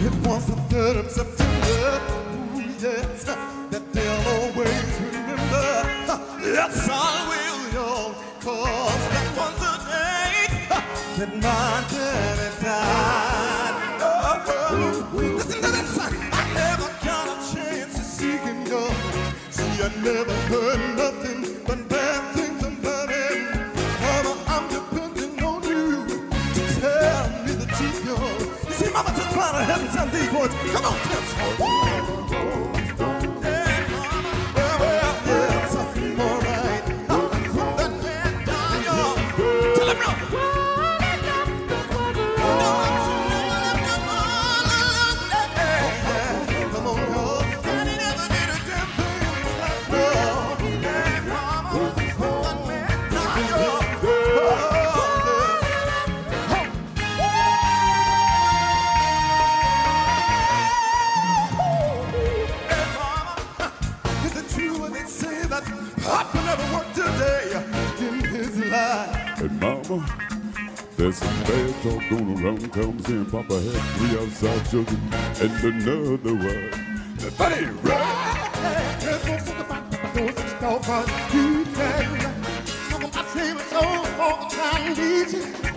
It was the 3rd of September. Ooh, yes, that they'll always remember. Yes, I will, y'all, 'cause that was the day that my daddy died. Oh, listen to this. I never got a chance to see him, y'all. See, I never heard nothing but bad things about him. Mama, I'm depending on you to tell me the truth, y'all. You see, Mama just trying to help me tell these words. Come on, tell me. Papa never worked a day in his life. And Mama, there's some bad talk going around. Comes in, Papa had 3 outside children and another wife. That ain't right. There's no talk about those that talk about you can. Talk about saving souls for the time easy.